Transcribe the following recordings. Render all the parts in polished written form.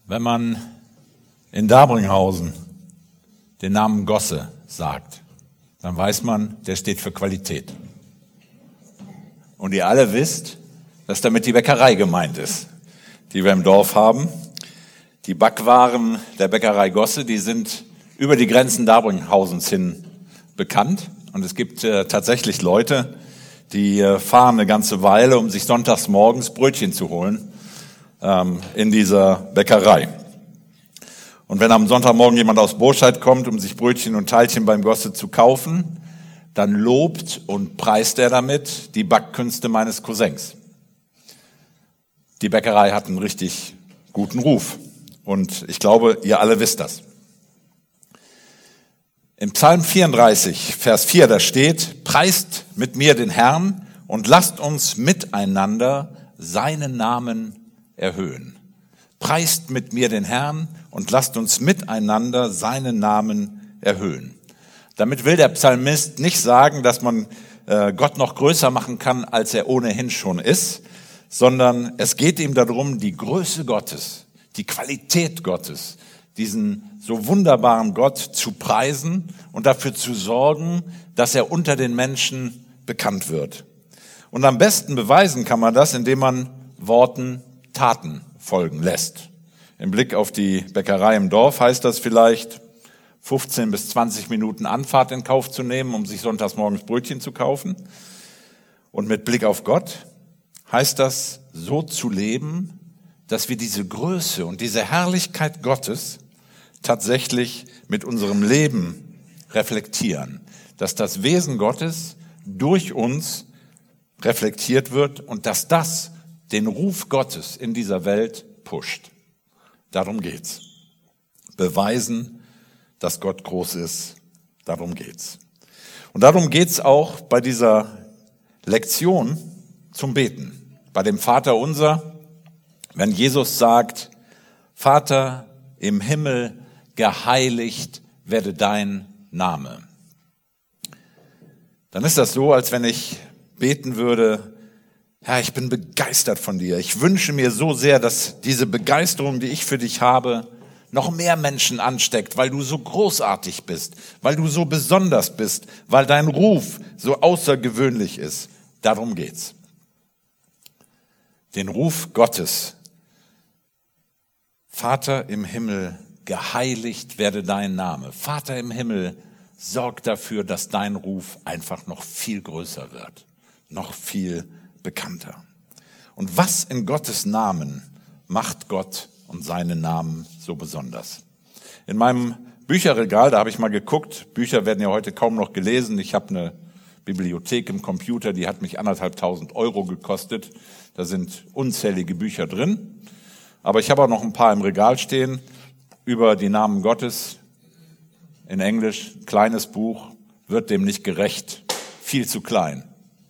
Wenn man in Dabringhausen den Namen Gosse sagt, dann weiß man, der steht für Qualität. Und ihr alle wisst, dass damit die Bäckerei gemeint ist, die wir im Dorf haben. Die Backwaren der Bäckerei Gosse, die sind über die Grenzen Dabringhausens hin bekannt. Und es gibt tatsächlich Leute, die fahren eine ganze Weile, um sich sonntags morgens Brötchen zu holen in dieser Bäckerei. Und wenn am Sonntagmorgen jemand aus Burscheid kommt, um sich Brötchen und Teilchen beim Gosse zu kaufen, dann lobt und preist er damit die Backkünste meines Cousins. Die Bäckerei hat einen richtig guten Ruf. Und ich glaube, ihr alle wisst das. Im Psalm 34, Vers 4, da steht: Preist mit mir den Herrn und lasst uns miteinander seinen Namen erhöhen. Preist mit mir den Herrn und lasst uns miteinander seinen Namen erhöhen. Damit will der Psalmist nicht sagen, dass man Gott noch größer machen kann, als er ohnehin schon ist, sondern es geht ihm darum, die Größe Gottes, die Qualität Gottes, diesen so wunderbaren Gott zu preisen und dafür zu sorgen, dass er unter den Menschen bekannt wird. Und am besten beweisen kann man das, indem man Worten Taten folgen lässt. Im Blick auf die Bäckerei im Dorf heißt das vielleicht 15 bis 20 Minuten Anfahrt in Kauf zu nehmen, um sich sonntags morgens Brötchen zu kaufen. Und mit Blick auf Gott heißt das, so zu leben, dass wir diese Größe und diese Herrlichkeit Gottes tatsächlich mit unserem Leben reflektieren. Dass das Wesen Gottes durch uns reflektiert wird und dass das den Ruf Gottes in dieser Welt pusht. Darum geht's. Beweisen, dass Gott groß ist. Darum geht's. Und darum geht's auch bei dieser Lektion zum Beten. Bei dem Vaterunser, wenn Jesus sagt: Vater im Himmel, geheiligt werde dein Name. Dann ist das so, als wenn ich beten würde: Herr, ich bin begeistert von dir. Ich wünsche mir so sehr, dass diese Begeisterung, die ich für dich habe, noch mehr Menschen ansteckt, weil du so großartig bist, weil du so besonders bist, weil dein Ruf so außergewöhnlich ist. Darum geht's. Den Ruf Gottes. Vater im Himmel, geheiligt werde dein Name. Vater im Himmel, sorg dafür, dass dein Ruf einfach noch viel größer wird, noch viel bekannter. Und was in Gottes Namen macht Gott und seinen Namen so besonders? In meinem Bücherregal, da habe ich mal geguckt, Bücher werden ja heute kaum noch gelesen. Ich habe eine Bibliothek im Computer, die hat mich 1.500 € gekostet. Da sind unzählige Bücher drin. Aber ich habe auch noch ein paar im Regal stehen über die Namen Gottes. In Englisch, kleines Buch, wird dem nicht gerecht, viel zu klein.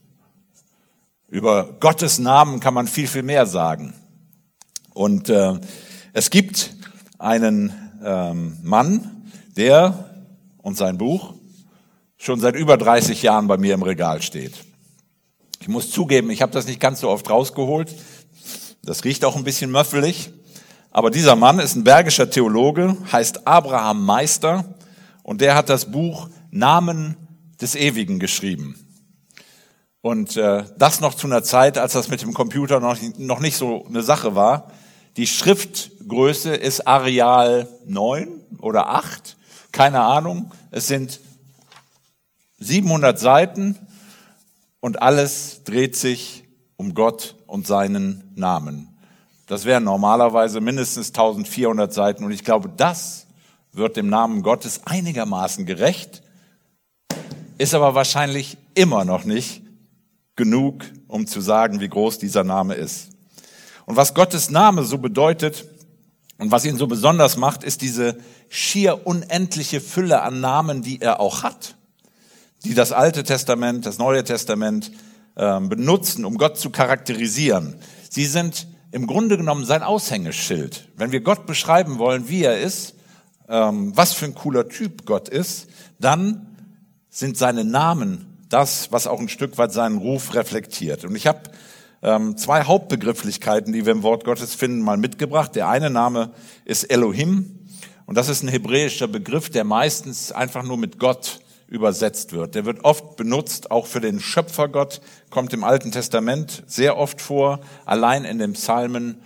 Über Gottes Namen kann man viel, viel mehr sagen. Und es gibt einen Mann, der und sein Buch schon seit über 30 Jahren bei mir im Regal steht. Ich muss zugeben, ich habe das nicht ganz so oft rausgeholt. Das riecht auch ein bisschen möffelig. Aber dieser Mann ist ein bergischer Theologe, heißt Abraham Meister, und der hat das Buch Namen des Ewigen geschrieben. Und das noch zu einer Zeit, als das mit dem Computer noch nicht so eine Sache war. Die Schriftgröße ist Arial 9 oder 8, keine Ahnung. Es sind 700 Seiten und alles dreht sich um Gott und seinen Namen. Das wären normalerweise mindestens 1400 Seiten und ich glaube, das wird dem Namen Gottes einigermaßen gerecht, ist aber wahrscheinlich immer noch nicht genug, um zu sagen, wie groß dieser Name ist. Und was Gottes Name so bedeutet und was ihn so besonders macht, ist diese schier unendliche Fülle an Namen, die er auch hat, die das Alte Testament, das Neue Testament benutzen, um Gott zu charakterisieren. Sie sind im Grunde genommen sein Aushängeschild. Wenn wir Gott beschreiben wollen, wie er ist, was für ein cooler Typ Gott ist, dann sind seine Namen das, was auch ein Stück weit seinen Ruf reflektiert. Und ich habe zwei Hauptbegrifflichkeiten, die wir im Wort Gottes finden, mal mitgebracht. Der eine Name ist Elohim und das ist ein hebräischer Begriff, der meistens einfach nur mit Gott übersetzt wird. Der wird oft benutzt, auch für den Schöpfergott, kommt im Alten Testament sehr oft vor, allein in den Psalmen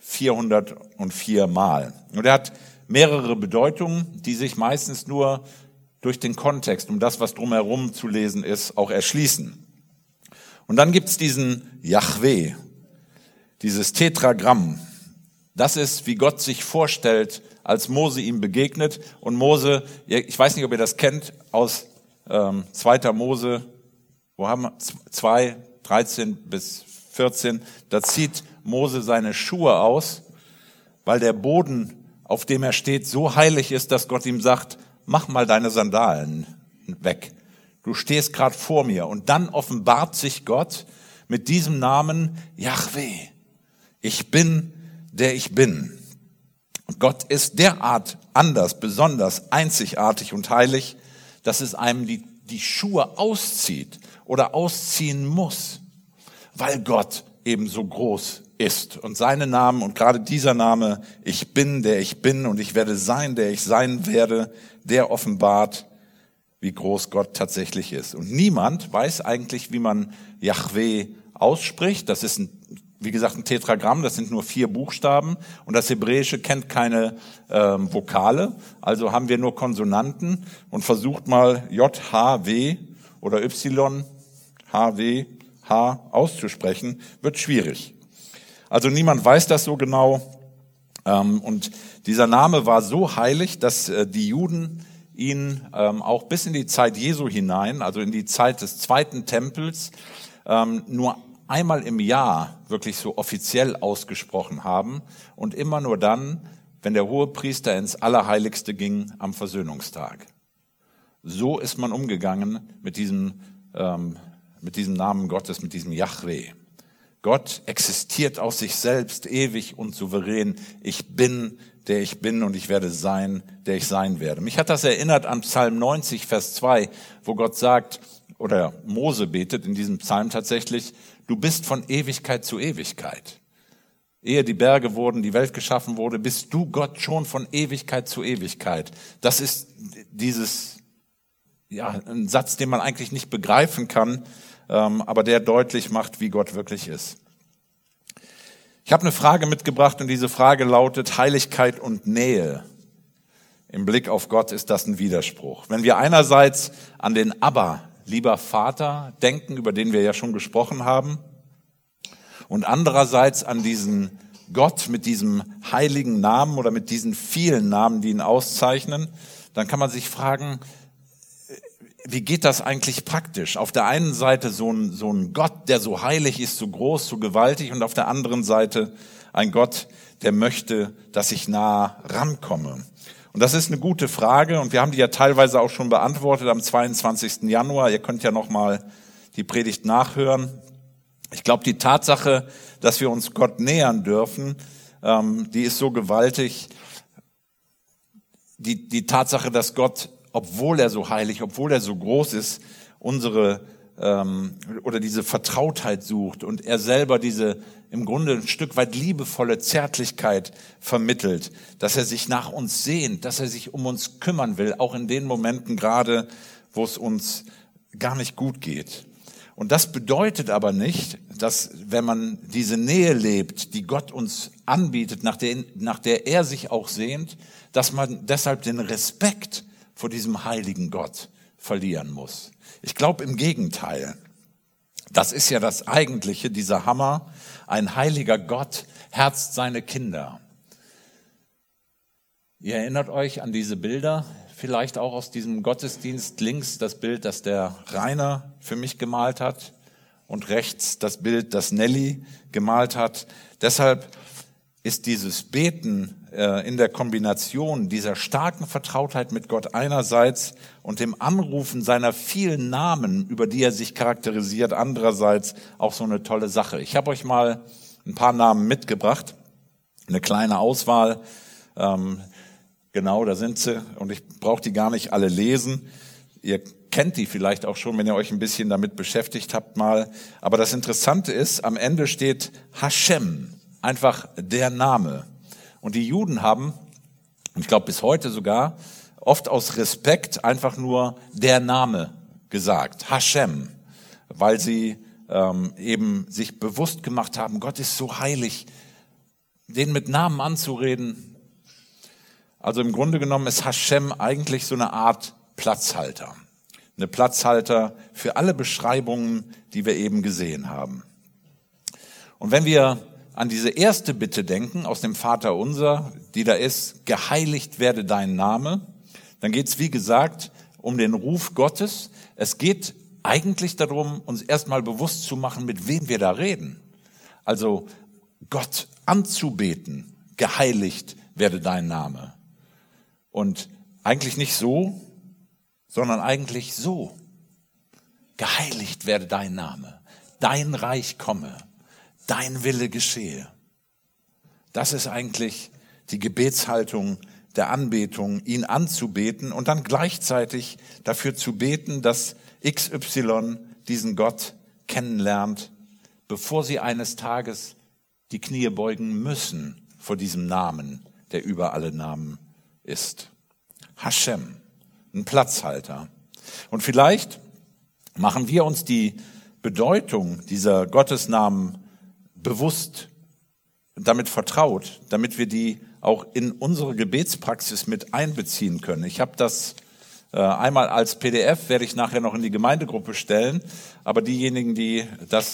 404 Mal. Und er hat mehrere Bedeutungen, die sich meistens nur durch den Kontext, um das, was drumherum zu lesen ist, auch erschließen. Und dann gibt's diesen Jahwe, dieses Tetragramm. Das ist, wie Gott sich vorstellt, als Mose ihm begegnet. Und Mose, ich weiß nicht, ob ihr das kennt, aus 2. Mose, wo haben wir 2, 13 bis 14, da zieht Mose seine Schuhe aus, weil der Boden, auf dem er steht, so heilig ist, dass Gott ihm sagt, mach mal deine Sandalen weg. Du stehst gerade vor mir. Und dann offenbart sich Gott mit diesem Namen Jahwe. Ich bin, der ich bin. Und Gott ist derart anders, besonders, einzigartig und heilig, dass es einem die Schuhe auszieht oder ausziehen muss, weil Gott eben so groß ist. Und seine Namen und gerade dieser Name, ich bin, der ich bin und ich werde sein, der ich sein werde, der offenbart, wie groß Gott tatsächlich ist. Und niemand weiß eigentlich, wie man Jahwe ausspricht. Das ist wie gesagt, ein Tetragramm, das sind nur 4 Buchstaben. Und das Hebräische kennt keine Vokale. Also haben wir nur Konsonanten. Und versucht mal J, H, W oder Y, H, W, H auszusprechen. Wird schwierig. Also niemand weiß das so genau. Und dieser Name war so heilig, dass die Juden ihn auch bis in die Zeit Jesu hinein, also in die Zeit des 2. Tempels, nur einmal im Jahr wirklich so offiziell ausgesprochen haben und immer nur dann, wenn der Hohepriester ins Allerheiligste ging am Versöhnungstag. So ist man umgegangen mit diesem Namen Gottes, mit diesem Jahwe. Gott existiert aus sich selbst ewig und souverän. Ich bin, der ich bin und ich werde sein, der ich sein werde. Mich hat das erinnert an Psalm 90, Vers 2, wo Gott sagt, oder Mose betet in diesem Psalm tatsächlich, du bist von Ewigkeit zu Ewigkeit. Ehe die Berge wurden, die Welt geschaffen wurde, bist du Gott schon von Ewigkeit zu Ewigkeit. Das ist ein Satz, den man eigentlich nicht begreifen kann, aber der deutlich macht, wie Gott wirklich ist. Ich habe eine Frage mitgebracht und diese Frage lautet Heiligkeit und Nähe. Im Blick auf Gott ist das ein Widerspruch. Wenn wir einerseits an den Abba, lieber Vater, denken, über den wir ja schon gesprochen haben, und andererseits an diesen Gott mit diesem heiligen Namen oder mit diesen vielen Namen, die ihn auszeichnen, dann kann man sich fragen, wie geht das eigentlich praktisch? Auf der einen Seite so ein Gott, der so heilig ist, so groß, so gewaltig, und auf der anderen Seite ein Gott, der möchte, dass ich nah rankomme. Und das ist eine gute Frage und wir haben die ja teilweise auch schon beantwortet am 22. Januar. Ihr könnt ja nochmal die Predigt nachhören. Ich glaube, die Tatsache, dass wir uns Gott nähern dürfen, die ist so gewaltig. Die Tatsache, dass Gott, obwohl er so heilig, obwohl er so groß ist, diese Vertrautheit sucht und er selber diese im Grunde ein Stück weit liebevolle Zärtlichkeit vermittelt, dass er sich nach uns sehnt, dass er sich um uns kümmern will, auch in den Momenten gerade, wo es uns gar nicht gut geht. Und das bedeutet aber nicht, dass wenn man diese Nähe lebt, die Gott uns anbietet, nach der er sich auch sehnt, dass man deshalb den Respekt vor diesem heiligen Gott verlieren muss. Ich glaube im Gegenteil. Das ist ja das Eigentliche, dieser Hammer. Ein heiliger Gott herzt seine Kinder. Ihr erinnert euch an diese Bilder, vielleicht auch aus diesem Gottesdienst. Links das Bild, das der Rainer für mich gemalt hat und rechts das Bild, das Nelly gemalt hat. Deshalb ist dieses Beten in der Kombination dieser starken Vertrautheit mit Gott einerseits und dem Anrufen seiner vielen Namen, über die er sich charakterisiert, andererseits auch so eine tolle Sache. Ich habe euch mal ein paar Namen mitgebracht, eine kleine Auswahl. Genau, da sind sie und ich brauche die gar nicht alle lesen. Ihr kennt die vielleicht auch schon, wenn ihr euch ein bisschen damit beschäftigt habt mal. Aber das Interessante ist, am Ende steht Hashem, einfach der Name. Und die Juden haben, und ich glaube bis heute sogar, oft aus Respekt einfach nur der Name gesagt, Hashem, weil sie eben sich bewusst gemacht haben, Gott ist so heilig, den mit Namen anzureden. Also im Grunde genommen ist Hashem eigentlich so eine Art Platzhalter. Eine Platzhalter für alle Beschreibungen, die wir eben gesehen haben. Und wenn wir an diese erste Bitte denken aus dem Vaterunser, die da ist, geheiligt werde dein Name, dann geht es, wie gesagt, um den Ruf Gottes. Es geht eigentlich darum, uns erstmal bewusst zu machen, mit wem wir da reden. Also Gott anzubeten, geheiligt werde dein Name. Und eigentlich nicht so, sondern eigentlich so. Geheiligt werde dein Name, dein Reich komme, dein Wille geschehe. Das ist eigentlich die Gebetshaltung der Anbetung, ihn anzubeten und dann gleichzeitig dafür zu beten, dass XY diesen Gott kennenlernt, bevor sie eines Tages die Knie beugen müssen vor diesem Namen, der über alle Namen ist. Hashem, ein Platzhalter. Und vielleicht machen wir uns die Bedeutung dieser Gottesnamen bewusst und damit vertraut, damit wir die auch in unsere Gebetspraxis mit einbeziehen können. Ich habe das einmal als PDF, werde ich nachher noch in die Gemeindegruppe stellen, aber diejenigen, die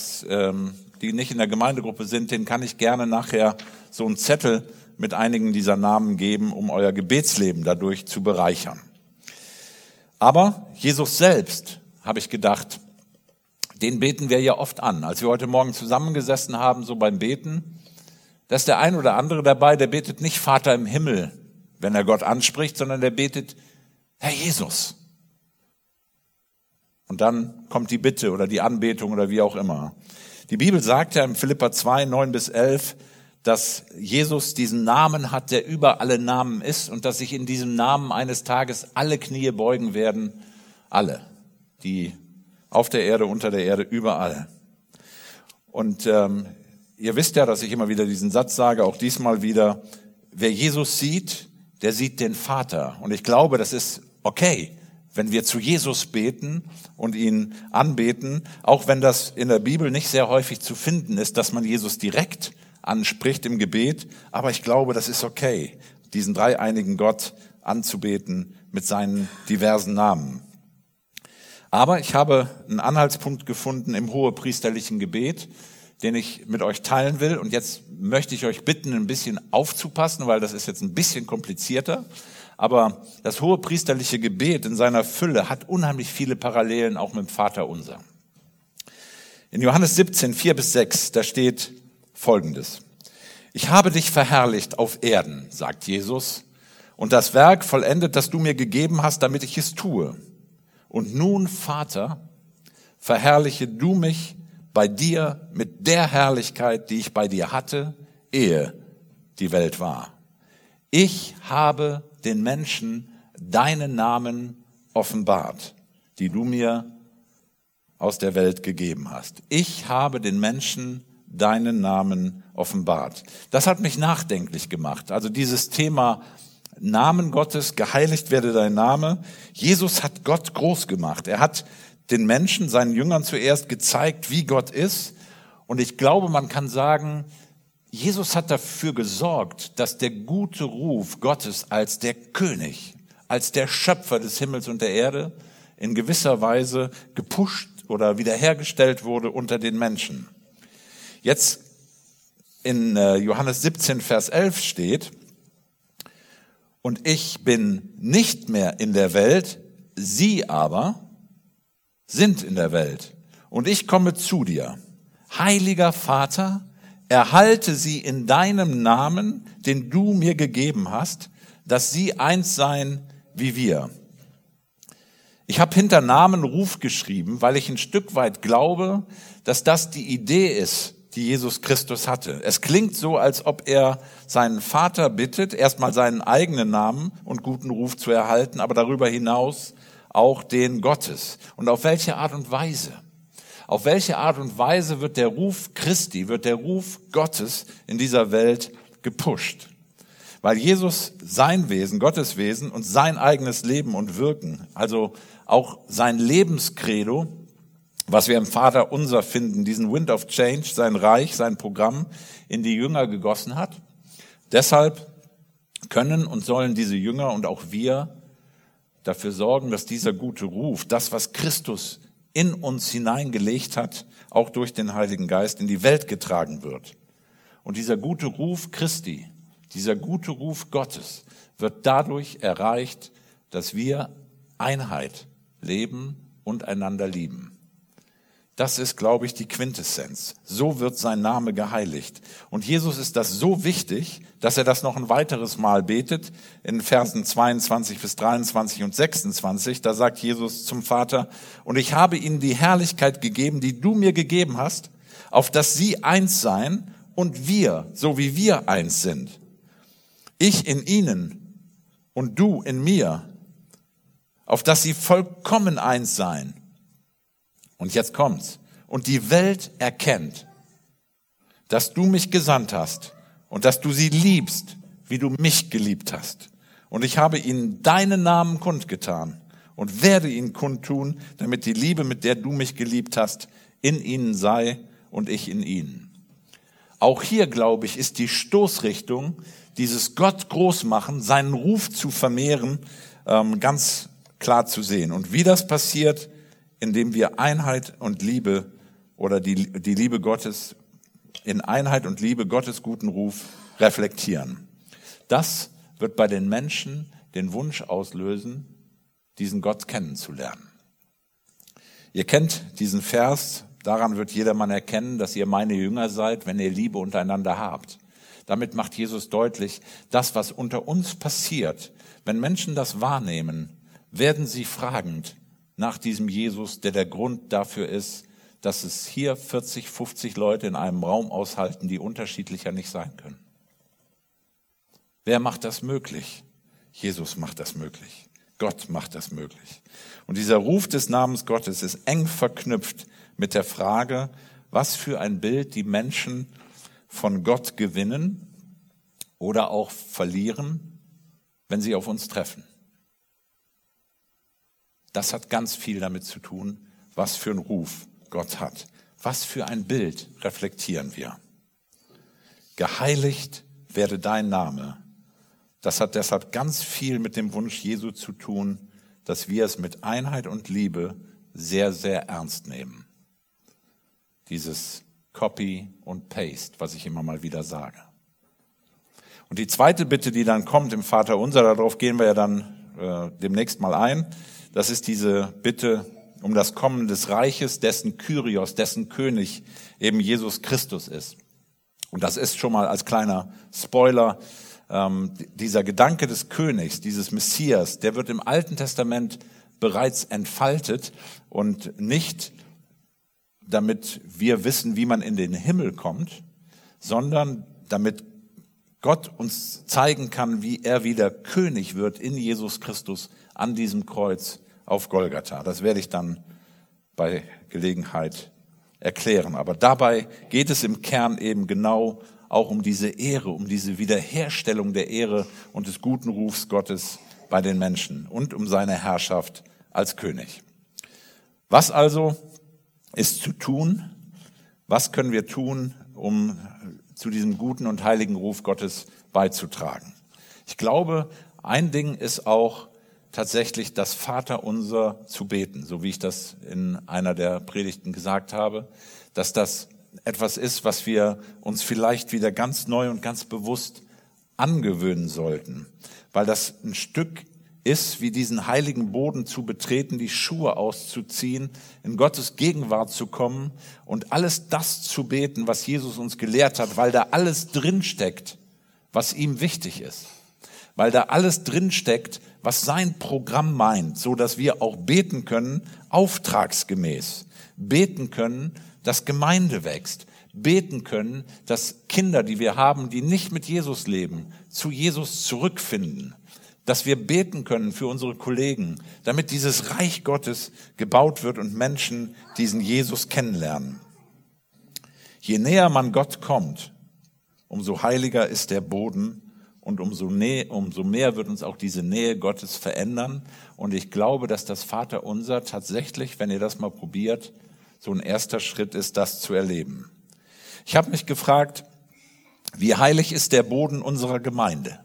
nicht in der Gemeindegruppe sind, denen kann ich gerne nachher so einen Zettel mit einigen dieser Namen geben, um euer Gebetsleben dadurch zu bereichern. Aber Jesus selbst, habe ich gedacht, den beten wir ja oft an. Als wir heute Morgen zusammengesessen haben, so beim Beten, da ist der ein oder andere dabei, der betet nicht Vater im Himmel, wenn er Gott anspricht, sondern der betet Herr Jesus. Und dann kommt die Bitte oder die Anbetung oder wie auch immer. Die Bibel sagt ja in Philipper 2, 9-11, dass Jesus diesen Namen hat, der über alle Namen ist und dass sich in diesem Namen eines Tages alle Knie beugen werden. Alle, die auf der Erde, unter der Erde, überall. Und ihr wisst ja, dass ich immer wieder diesen Satz sage, auch diesmal wieder, wer Jesus sieht, der sieht den Vater. Und ich glaube, das ist okay, wenn wir zu Jesus beten und ihn anbeten, auch wenn das in der Bibel nicht sehr häufig zu finden ist, dass man Jesus direkt anspricht im Gebet. Aber ich glaube, das ist okay, diesen dreieinigen Gott anzubeten mit seinen diversen Namen. Aber ich habe einen Anhaltspunkt gefunden im hohepriesterlichen Gebet, den ich mit euch teilen will. Und jetzt möchte ich euch bitten, ein bisschen aufzupassen, weil das ist jetzt ein bisschen komplizierter. Aber das hohepriesterliche Gebet in seiner Fülle hat unheimlich viele Parallelen auch mit dem Vaterunser. In Johannes 17, 4-6, da steht Folgendes. Ich habe dich verherrlicht auf Erden, sagt Jesus, und das Werk vollendet, das du mir gegeben hast, damit ich es tue. Und nun, Vater, verherrliche du mich bei dir mit der Herrlichkeit, die ich bei dir hatte, ehe die Welt war. Ich habe den Menschen deinen Namen offenbart, die du mir aus der Welt gegeben hast. Ich habe den Menschen deinen Namen offenbart. Das hat mich nachdenklich gemacht. Also dieses Thema Namen Gottes, geheiligt werde dein Name. Jesus hat Gott groß gemacht. Er hat den Menschen, seinen Jüngern zuerst gezeigt, wie Gott ist. Und ich glaube, man kann sagen, Jesus hat dafür gesorgt, dass der gute Ruf Gottes als der König, als der Schöpfer des Himmels und der Erde in gewisser Weise gepusht oder wiederhergestellt wurde unter den Menschen. Jetzt in Johannes 17, Vers 11 steht, und ich bin nicht mehr in der Welt, sie aber sind in der Welt. Und ich komme zu dir. Heiliger Vater, erhalte sie in deinem Namen, den du mir gegeben hast, dass sie eins seien wie wir. Ich habe hinter Namen Ruf geschrieben, weil ich ein Stück weit glaube, dass das die Idee ist, die Jesus Christus hatte. Es klingt so, als ob er seinen Vater bittet, erstmal seinen eigenen Namen und guten Ruf zu erhalten, aber darüber hinaus auch den Gottes. Und auf welche Art und Weise? Auf welche Art und Weise wird der Ruf Christi, wird der Ruf Gottes in dieser Welt gepusht? Weil Jesus sein Wesen, Gottes Wesen und sein eigenes Leben und Wirken, also auch sein Lebenskredo, was wir im Vater unser finden, diesen Wind of Change, sein Reich, sein Programm in die Jünger gegossen hat. Deshalb können und sollen diese Jünger und auch wir dafür sorgen, dass dieser gute Ruf, das, was Christus in uns hineingelegt hat, auch durch den Heiligen Geist in die Welt getragen wird. Und dieser gute Ruf Christi, dieser gute Ruf Gottes wird dadurch erreicht, dass wir Einheit leben und einander lieben. Das ist, glaube ich, die Quintessenz. So wird sein Name geheiligt. Und Jesus ist das so wichtig, dass er das noch ein weiteres Mal betet. In Versen 22 bis 23 und 26, da sagt Jesus zum Vater, und ich habe ihnen die Herrlichkeit gegeben, die du mir gegeben hast, auf dass sie eins seien und wir, so wie wir eins sind. Ich in ihnen und du in mir, auf dass sie vollkommen eins seien. Und jetzt kommt's. Und die Welt erkennt, dass du mich gesandt hast und dass du sie liebst, wie du mich geliebt hast. Und ich habe ihnen deinen Namen kundgetan und werde ihn kundtun, damit die Liebe, mit der du mich geliebt hast, in ihnen sei und ich in ihnen. Auch hier, glaube ich, ist die Stoßrichtung, dieses Gott groß machen, seinen Ruf zu vermehren, ganz klar zu sehen. Und wie das passiert, indem wir Einheit und Liebe oder die Liebe Gottes in Einheit und Liebe Gottes guten Ruf reflektieren. Das wird bei den Menschen den Wunsch auslösen, diesen Gott kennenzulernen. Ihr kennt diesen Vers, daran wird jedermann erkennen, dass ihr meine Jünger seid, wenn ihr Liebe untereinander habt. Damit macht Jesus deutlich, das, was unter uns passiert, wenn Menschen das wahrnehmen, werden sie fragend nach diesem Jesus, der Grund dafür ist, dass es hier 40, 50 Leute in einem Raum aushalten, die unterschiedlicher nicht sein können. Wer macht das möglich? Jesus macht das möglich. Gott macht das möglich. Und dieser Ruf des Namens Gottes ist eng verknüpft mit der Frage, was für ein Bild die Menschen von Gott gewinnen oder auch verlieren, wenn sie auf uns treffen. Das hat ganz viel damit zu tun, was für einen Ruf Gott hat. Was für ein Bild reflektieren wir. Geheiligt werde dein Name. Das hat deshalb ganz viel mit dem Wunsch Jesu zu tun, dass wir es mit Einheit und Liebe sehr, sehr ernst nehmen. Dieses Copy und Paste, was ich immer mal wieder sage. Und die zweite Bitte, die dann kommt im Vaterunser, darauf gehen wir ja dann demnächst mal ein, das ist diese Bitte um das Kommen des Reiches, dessen Kyrios, dessen König eben Jesus Christus ist. Und das ist schon mal als kleiner Spoiler, dieser Gedanke des Königs, dieses Messias, der wird im Alten Testament bereits entfaltet und nicht damit wir wissen, wie man in den Himmel kommt, sondern damit Gott uns zeigen kann, wie er wieder König wird in Jesus Christus an diesem Kreuz auf Golgatha. Das werde ich dann bei Gelegenheit erklären. Aber dabei geht es im Kern eben genau auch um diese Ehre, um diese Wiederherstellung der Ehre und des guten Rufs Gottes bei den Menschen und um seine Herrschaft als König. Was also ist zu tun? Was können wir tun, um zu diesem guten und heiligen Ruf Gottes beizutragen? Ich glaube, ein Ding ist auch tatsächlich das Vaterunser zu beten, so wie ich das in einer der Predigten gesagt habe, dass das etwas ist, was wir uns vielleicht wieder ganz neu und ganz bewusst angewöhnen sollten, weil das ein Stück ist, wie diesen heiligen Boden zu betreten, die Schuhe auszuziehen, in Gottes Gegenwart zu kommen und alles das zu beten, was Jesus uns gelehrt hat, weil da alles drinsteckt, was ihm wichtig ist. Weil da alles drinsteckt, was sein Programm meint, so dass wir auch beten können, auftragsgemäß. Beten können, dass Gemeinde wächst. Beten können, dass Kinder, die wir haben, die nicht mit Jesus leben, zu Jesus zurückfinden. dass wir beten können für unsere Kollegen, damit dieses Reich Gottes gebaut wird und Menschen diesen Jesus kennenlernen. Je näher man Gott kommt, umso heiliger ist der Boden und umso mehr wird uns auch diese Nähe Gottes verändern. Und ich glaube, dass das Vaterunser tatsächlich, wenn ihr das mal probiert, so ein erster Schritt ist, das zu erleben. Ich habe mich gefragt, wie heilig ist der Boden unserer Gemeinde?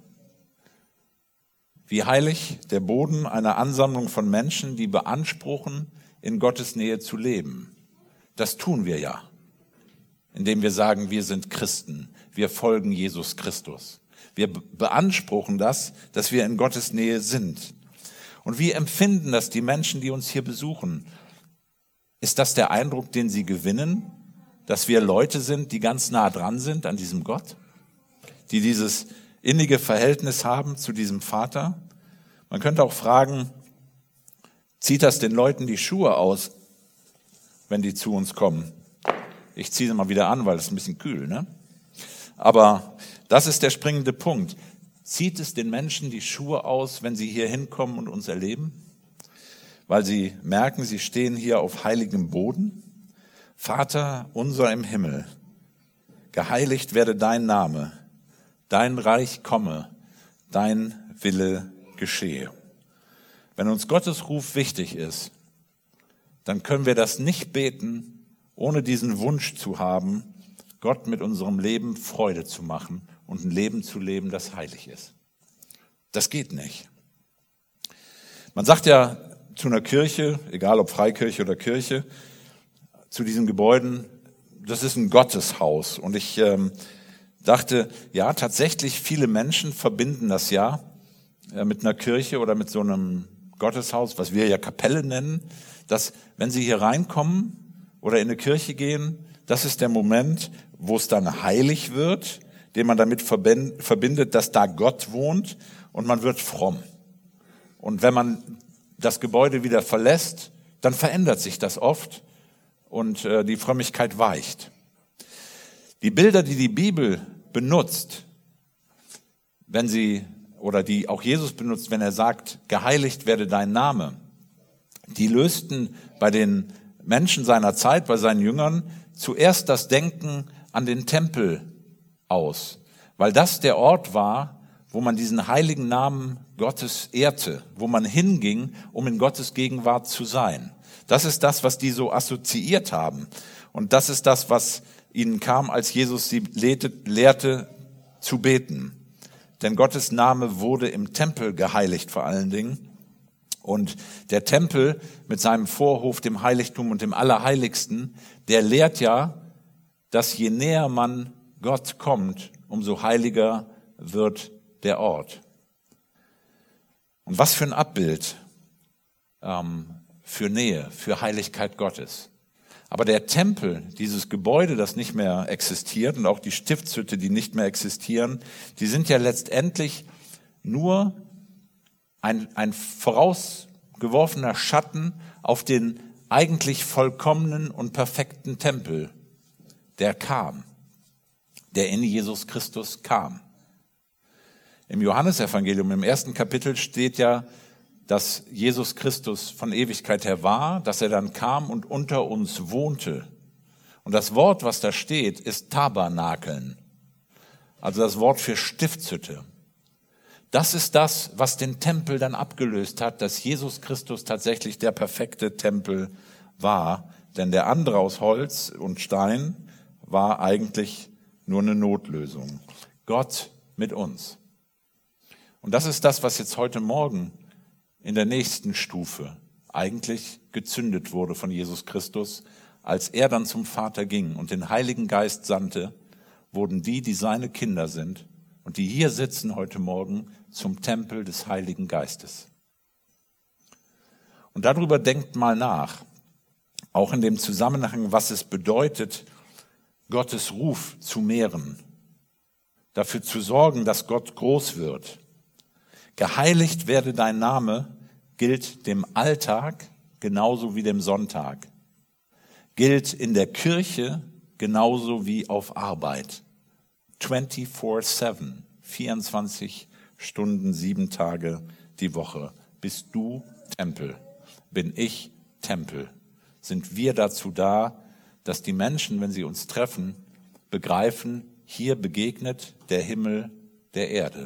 Wie heilig der Boden einer Ansammlung von Menschen, die beanspruchen, in Gottes Nähe zu leben? Das tun wir ja, indem wir sagen, wir sind Christen, wir folgen Jesus Christus. Wir beanspruchen das, dass wir in Gottes Nähe sind. Und wie empfinden das die Menschen, die uns hier besuchen? Ist das der Eindruck, den sie gewinnen, dass wir Leute sind, die ganz nah dran sind an diesem Gott, die dieses innige Verhältnis haben zu diesem Vater? Man könnte auch fragen, zieht das den Leuten die Schuhe aus, wenn die zu uns kommen? Ich ziehe sie mal wieder an, weil es ein bisschen kühl, ne? Aber das ist der springende Punkt. Zieht es den Menschen die Schuhe aus, wenn sie hier hinkommen und uns erleben? Weil sie merken, sie stehen hier auf heiligem Boden? Vater unser im Himmel, geheiligt werde dein Name, dein Reich komme, dein Wille geschehe. Wenn uns Gottes Ruf wichtig ist, dann können wir das nicht beten, ohne diesen Wunsch zu haben, Gott mit unserem Leben Freude zu machen und ein Leben zu leben, das heilig ist. Das geht nicht. Man sagt ja zu einer Kirche, egal ob Freikirche oder Kirche, zu diesen Gebäuden, das ist ein Gotteshaus. Und ich dachte, ja, tatsächlich viele Menschen verbinden das ja mit einer Kirche oder mit so einem Gotteshaus, was wir ja Kapelle nennen, dass wenn sie hier reinkommen oder in eine Kirche gehen, das ist der Moment, wo es dann heilig wird, den man damit verbindet, dass da Gott wohnt und man wird fromm. Und wenn man das Gebäude wieder verlässt, dann verändert sich das oft und die Frömmigkeit weicht. Die Bilder, die die Bibel benutzt, wenn sie, oder die auch Jesus benutzt, wenn er sagt, geheiligt werde dein Name, die lösten bei den Menschen seiner Zeit, bei seinen Jüngern, zuerst das Denken an den Tempel aus, weil das der Ort war, wo man diesen heiligen Namen Gottes ehrte, wo man hinging, um in Gottes Gegenwart zu sein. Das ist das, was die so assoziiert haben. Und das ist das, was ihnen kam, als Jesus sie lehrte zu beten. Denn Gottes Name wurde im Tempel geheiligt vor allen Dingen. Und der Tempel mit seinem Vorhof, dem Heiligtum und dem Allerheiligsten, der lehrt ja, dass je näher man Gott kommt, umso heiliger wird der Ort. Und was für ein Abbild für Nähe, für Heiligkeit Gottes. Aber der Tempel, dieses Gebäude, das nicht mehr existiert, und auch die Stiftshütte, die nicht mehr existieren, die sind ja letztendlich nur ein vorausgeworfener Schatten auf den eigentlich vollkommenen und perfekten Tempel, der kam, der in Jesus Christus kam. Im Johannesevangelium, im 1. Kapitel steht ja, dass Jesus Christus von Ewigkeit her war, dass er dann kam und unter uns wohnte. Und das Wort, was da steht, ist Tabernakeln, also das Wort für Stiftshütte. Das ist das, was den Tempel dann abgelöst hat, dass Jesus Christus tatsächlich der perfekte Tempel war. Denn der andere aus Holz und Stein war eigentlich nur eine Notlösung. Gott mit uns. Und das ist das, was jetzt heute Morgen in der nächsten Stufe eigentlich gezündet wurde von Jesus Christus. Als er dann zum Vater ging und den Heiligen Geist sandte, wurden die seine Kinder sind und die hier sitzen heute Morgen, zum Tempel des Heiligen Geistes. Und darüber denkt mal nach, auch in dem Zusammenhang, was es bedeutet, Gottes Ruf zu mehren, dafür zu sorgen, dass Gott groß wird. Geheiligt werde dein Name gilt dem Alltag genauso wie dem Sonntag, gilt in der Kirche genauso wie auf Arbeit. 24/7, 24 Stunden, 7 Tage die Woche. Bist du Tempel? Bin ich Tempel? Sind wir dazu da, dass die Menschen, wenn sie uns treffen, begreifen, hier begegnet der Himmel der Erde.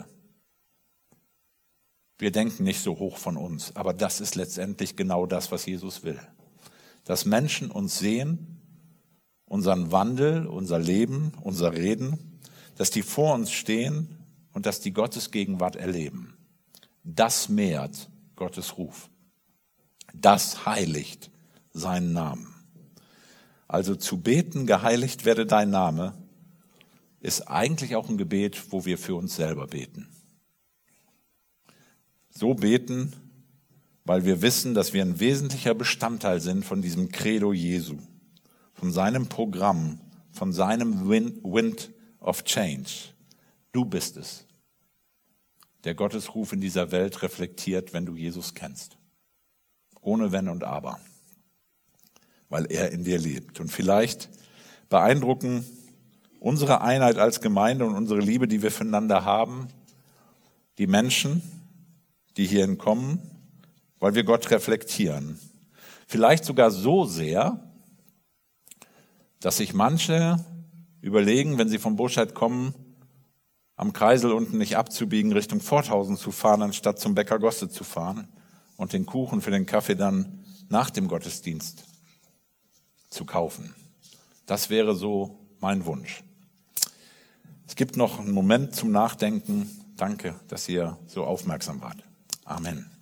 Wir denken nicht so hoch von uns, aber das ist letztendlich genau das, was Jesus will. Dass Menschen uns sehen, unseren Wandel, unser Leben, unser Reden, dass die vor uns stehen und dass die Gottes Gegenwart erleben. Das mehrt Gottes Ruf. Das heiligt seinen Namen. Also zu beten, geheiligt werde dein Name, ist eigentlich auch ein Gebet, wo wir für uns selber beten. So beten, weil wir wissen, dass wir ein wesentlicher Bestandteil sind von diesem Credo Jesu, von seinem Programm, von seinem Wind of Change. Du bist es, der Gottes Ruf in dieser Welt reflektiert, wenn du Jesus kennst. Ohne Wenn und Aber, weil er in dir lebt. Und vielleicht beeindrucken unsere Einheit als Gemeinde und unsere Liebe, die wir füreinander haben, die Menschen, die hierhin kommen, weil wir Gott reflektieren. Vielleicht sogar so sehr, dass sich manche überlegen, wenn sie vom Burscheid kommen, am Kreisel unten nicht abzubiegen, Richtung Forthausen zu fahren, anstatt zum Bäcker Gosse zu fahren und den Kuchen für den Kaffee dann nach dem Gottesdienst zu kaufen. Das wäre so mein Wunsch. Es gibt noch einen Moment zum Nachdenken. Danke, dass ihr so aufmerksam wart. Amen.